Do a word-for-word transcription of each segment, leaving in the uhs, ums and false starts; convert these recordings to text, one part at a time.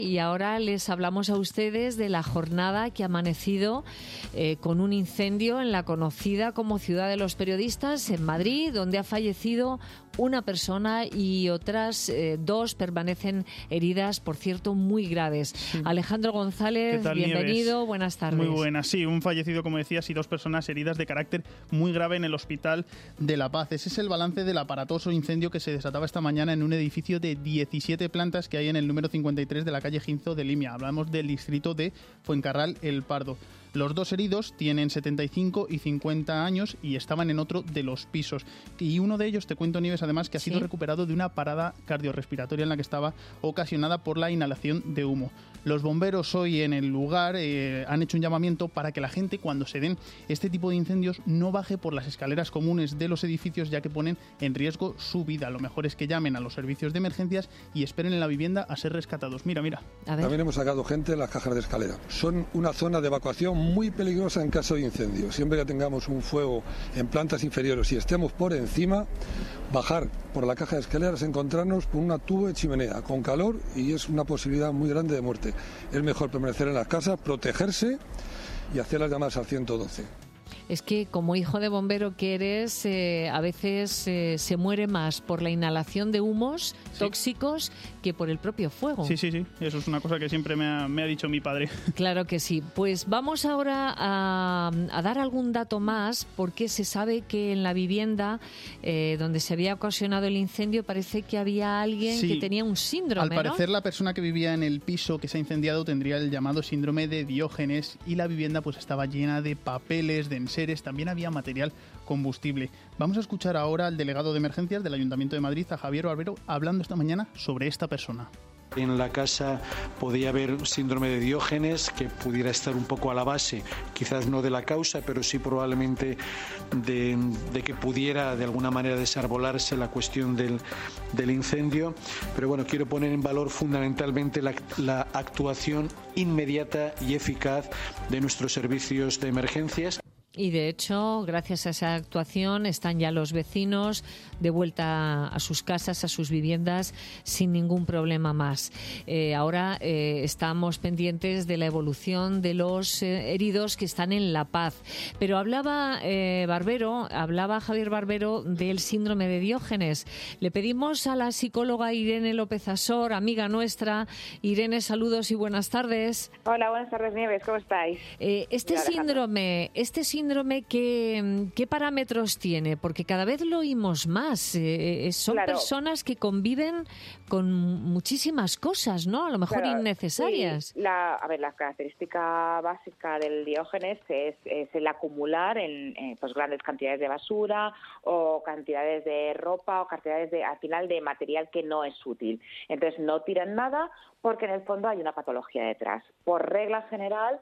Y ahora les hablamos a ustedes de la jornada que ha amanecido eh, con un incendio en la conocida como Ciudad de los Periodistas, en Madrid, donde ha fallecido una persona y otras eh, dos permanecen heridas, por cierto, muy graves. Sí. Alejandro González, bienvenido, Nieves? Buenas tardes. Muy buenas, sí, un fallecido, como decías, y dos personas heridas de carácter muy grave en el Hospital de La Paz. Ese es el balance del aparatoso incendio que se desataba esta mañana en un edificio de diecisiete plantas que hay en el número cincuenta y tres de la calle Ginzo de Limia. Hablamos del distrito de Fuencarral El Pardo. Los dos heridos tienen setenta y cinco y cincuenta años y estaban en otro de los pisos. Y uno de ellos, te cuento, Nieves, además, que ha sido ¿Sí? recuperado de una parada cardiorrespiratoria en la que estaba ocasionada por la inhalación de humo. Los bomberos hoy en el lugar eh, han hecho un llamamiento para que la gente, cuando se den este tipo de incendios, no baje por las escaleras comunes de los edificios, ya que ponen en riesgo su vida. Lo mejor es que llamen a los servicios de emergencias y esperen en la vivienda a ser rescatados. Mira, mira. También hemos sacado gente en las cajas de escalera. Son una zona de evacuación muy peligrosa en caso de incendio. Siempre que tengamos un fuego en plantas inferiores y estemos por encima, bajar por la caja de escaleras, encontrarnos con una tubo de chimenea con calor y es una posibilidad muy grande de muerte. Es mejor permanecer en las casas, protegerse y hacer las llamadas al ciento doce. Es que como hijo de bombero que eres, eh, a veces eh, se muere más por la inhalación de humos sí. tóxicos que por el propio fuego. Sí, sí, sí. Eso es una cosa que siempre me ha, me ha dicho mi padre. Claro que sí. Pues vamos ahora a, a dar algún dato más, porque se sabe que en la vivienda eh, donde se había ocasionado el incendio parece que había alguien sí. que tenía un síndrome, Al parecer, ¿no? la persona que vivía en el piso que se ha incendiado tendría el llamado síndrome de Diógenes y la vivienda pues estaba llena de papeles, de enseres, también había material combustible. Vamos a escuchar ahora al delegado de emergencias del Ayuntamiento de Madrid, a Javier Barbero, hablando esta mañana sobre esta persona. En la casa podía haber síndrome de Diógenes, que pudiera estar un poco a la base, quizás no de la causa, pero sí probablemente de, de que pudiera de alguna manera desarbolarse la cuestión del, del incendio. Pero bueno, quiero poner en valor fundamentalmente la, la actuación inmediata y eficaz de nuestros servicios de emergencias. Y de hecho, gracias a esa actuación, están ya los vecinos de vuelta a sus casas, a sus viviendas, sin ningún problema más. Eh, ahora eh, estamos pendientes de la evolución de los eh, heridos que están en La Paz. Pero hablaba eh, Barbero, hablaba Javier Barbero del síndrome de Diógenes. Le pedimos a la psicóloga Irene López Asor, amiga nuestra. Irene, saludos y buenas tardes. Hola, buenas tardes, Nieves, ¿cómo estáis? Eh, este Hola, síndrome, este síndrome síndrome, ¿qué, qué parámetros tiene? Porque cada vez lo oímos más. Eh, son claro. personas que conviven con muchísimas cosas, ¿no? A lo mejor claro, innecesarias. Sí. La, a ver, la característica básica del Diógenes es, es el acumular en, en pues, grandes cantidades de basura o cantidades de ropa o cantidades de, al final, de material que no es útil. Entonces, no tiran nada porque en el fondo hay una patología detrás. Por regla general,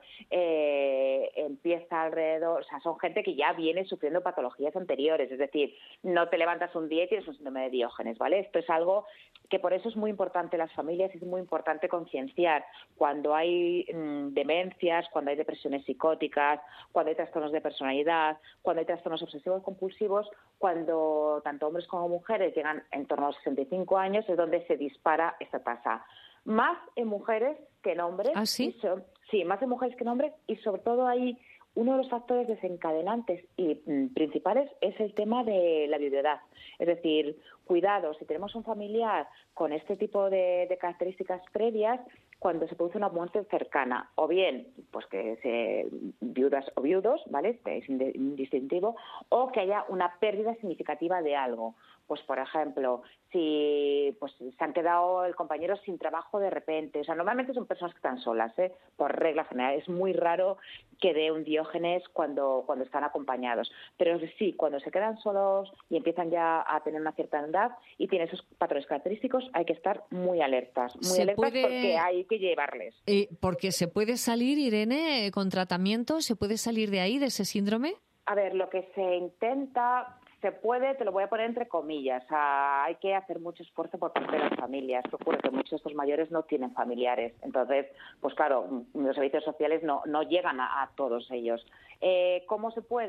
eh, empieza alrededor, o sea, son gente que ya viene sufriendo patologías anteriores, es decir, no te levantas un día y tienes un síndrome de Diógenes, ¿vale? Esto es algo que por eso es muy importante las familias, es muy importante concienciar cuando hay mmm, demencias, cuando hay depresiones psicóticas, cuando hay trastornos de personalidad, cuando hay trastornos obsesivos compulsivos, cuando tanto hombres como mujeres llegan en torno a los sesenta y cinco años, es donde se dispara esta tasa. Más en mujeres que en hombres. ¿Ah, sí? Y so, sí, más en mujeres que en hombres y sobre todo hay uno de los factores desencadenantes y mm, principales es el tema de la viudedad. Es decir, cuidado, si tenemos un familiar con este tipo de, de características previas, cuando se produce una muerte cercana, o bien pues que se viudas o viudos, ¿vale? Es indistintivo, o que haya una pérdida significativa de algo. Pues, por ejemplo, si pues se han quedado el compañero sin trabajo de repente. O sea, normalmente son personas que están solas, ¿eh? Por regla general. Es muy raro que dé un Diógenes cuando, cuando están acompañados. Pero sí, cuando se quedan solos y empiezan ya a tener una cierta edad y tienen esos patrones característicos, hay que estar muy alertas. Muy se alertas puede... porque hay que llevarles. Eh, porque se puede salir, Irene, con tratamiento, ¿se puede salir de ahí, de ese síndrome? A ver, lo que se intenta... Se puede, te lo voy a poner entre comillas, o sea, hay que hacer mucho esfuerzo por parte de las familias. ¿Qué ocurre? Que muchos de estos mayores no tienen familiares. Entonces, pues claro, los servicios sociales no, no llegan a, a todos ellos. Eh, ¿Cómo se puede?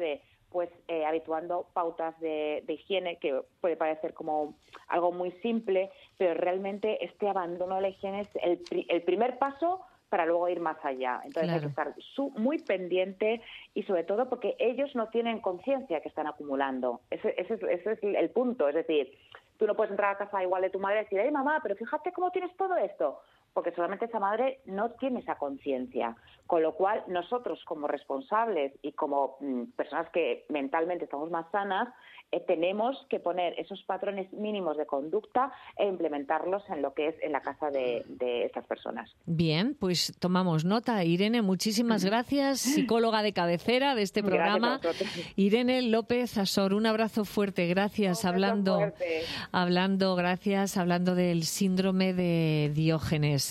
pues eh, habituando pautas de, de higiene, que puede parecer como algo muy simple, pero realmente este abandono de la higiene es el, pri- el primer paso para luego ir más allá. Entonces Claro. hay que estar su- muy pendiente y sobre todo porque ellos no tienen conciencia que están acumulando. Ese, ese, es, ese es el punto. Es decir, tú no puedes entrar a casa igual de tu madre y decir, ¡ay, mamá, pero fíjate cómo tienes todo esto! Porque solamente esa madre no tiene esa conciencia. Con lo cual, nosotros como responsables y como mm, personas que mentalmente estamos más sanas, eh, tenemos que poner esos patrones mínimos de conducta e implementarlos en lo que es en la casa de, de estas personas. Bien, pues tomamos nota. Irene, muchísimas gracias, psicóloga de cabecera de este programa. Gracias a vosotros. Irene López Azor, un abrazo fuerte, gracias. Un beso hablando, fuerte. hablando, gracias, hablando del síndrome de Diógenes.